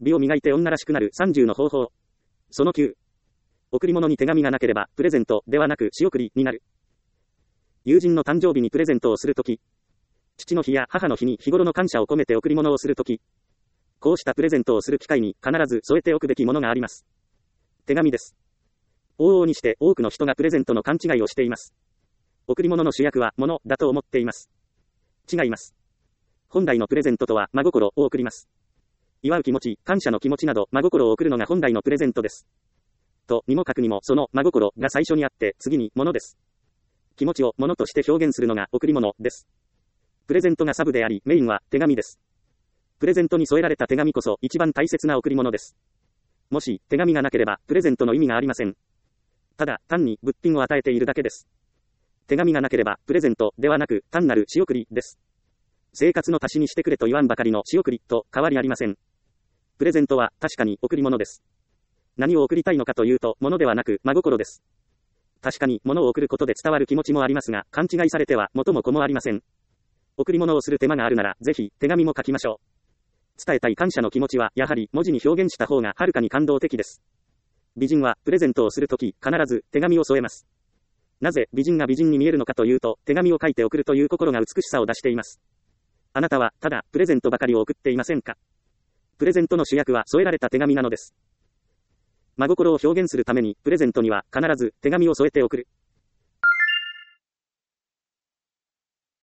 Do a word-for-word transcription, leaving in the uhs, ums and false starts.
美を磨いて女らしくなるさんじゅうの方法。そのきゅう。贈り物に手紙がなければ、プレゼントではなく仕送りになる。友人の誕生日にプレゼントをするとき、父の日や母の日に日頃の感謝を込めて贈り物をするとき、こうしたプレゼントをする機会に必ず添えておくべきものがあります。手紙です。往々にして多くの人がプレゼントの勘違いをしています。贈り物の主役は物だと思っています。違います。本来のプレゼントとは真心を贈ります。祝う気持ち、感謝の気持ちなど真心を贈るのが本来のプレゼントです。とにもかくにもその真心が最初にあって次に物です。気持ちを物として表現するのが贈り物です。プレゼントがサブでありメインは手紙です。プレゼントに添えられた手紙こそ一番大切な贈り物です。もし手紙がなければプレゼントの意味がありません。ただ単に物品を与えているだけです。手紙がなければプレゼントではなく単なる仕送りです。生活の足しにしてくれと言わんばかりの仕送りと変わりありません。プレゼントは確かに贈り物です。何を贈りたいのかというと物ではなく真心です。確かに物を贈ることで伝わる気持ちもありますが勘違いされては元も子もありません。贈り物をする手間があるならぜひ手紙も書きましょう。伝えたい感謝の気持ちはやはり文字に表現した方がはるかに感動的です。美人はプレゼントをするとき必ず手紙を添えます。なぜ美人が美人に見えるのかというと手紙を書いて送るという心が美しさを出しています。あなたはただプレゼントばかりを送っていませんか？プレゼントの主役は添えられた手紙なのです。真心を表現するためにプレゼントには必ず手紙を添えて送る。